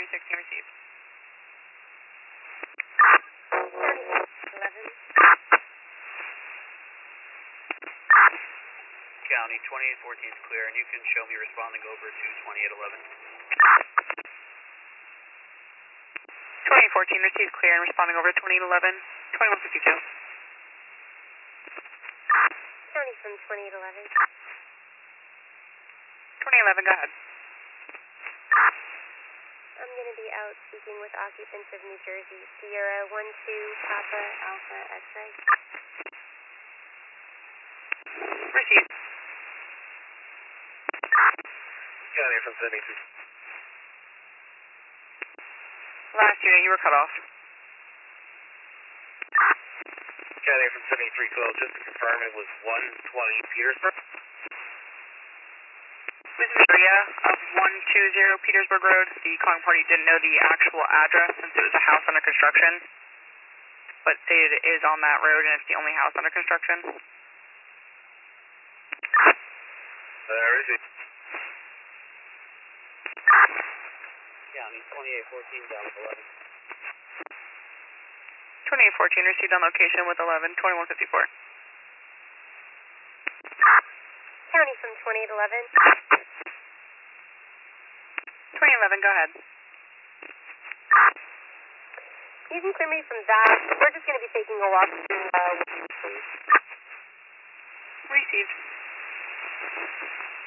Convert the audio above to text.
2016 received. County 11. County 2814 is clear, and you can show me responding over to 2811. 2014 received clear and responding over to 2011, 2152. County from 2811. 2011, go ahead. I'm going to be out speaking with occupants of New Jersey. Sierra 12 Papa Alpha X-ray. Received. County from 72. Last unit, you were cut off. County from 7312, just to confirm it was 120 Petersburg. This is area of 120 Petersburg Road. The calling party didn't know the actual address since it was a house under construction, but stated it is on that road and it's the only house under construction. Received. County 2814 down with 11. 2814 received on location with 11, 2154. County from 2811. 2011, go ahead. You can clear me from that. We're just going to be taking a walk through, please. Received.